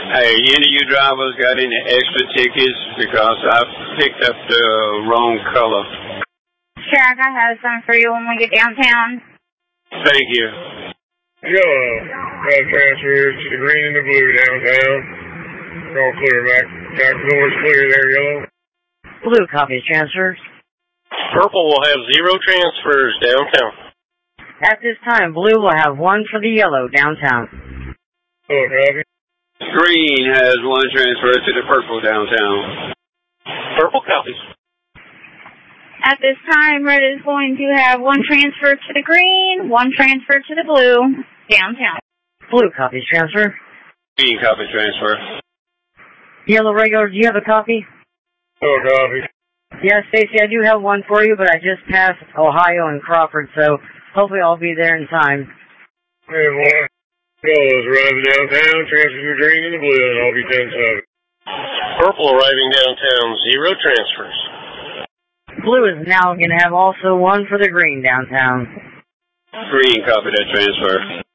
Hey, any of you drivers got any extra tickets? Because I picked up the wrong color. Track, I have some for you when we get downtown. Thank you. Yellow. Got transfers to the green and the blue downtown. All clear back. Back doors clear there, yellow. Blue copies transfers. Purple will have 0 transfers downtown. At this time, blue will have 1 for the yellow downtown. Yellow copy. Green has 1 transfer to the purple downtown. Purple copies. At this time, red is going to have 1 transfer to the green, 1 transfer to the blue downtown. Blue copies transfer. Green copy transfer. Yellow regular, do you have a copy? Yellow copy. Yeah, Stacy, I do have 1 for you, but I just passed Ohio and Crawford, so hopefully I'll be there in time. Hey, boy. Yellow's arriving downtown, transfer to the green and the blue, and I'll be 10-7. Purple arriving downtown, 0 transfers. Blue is now going to have also 1 for the green downtown. Green copy that transfer.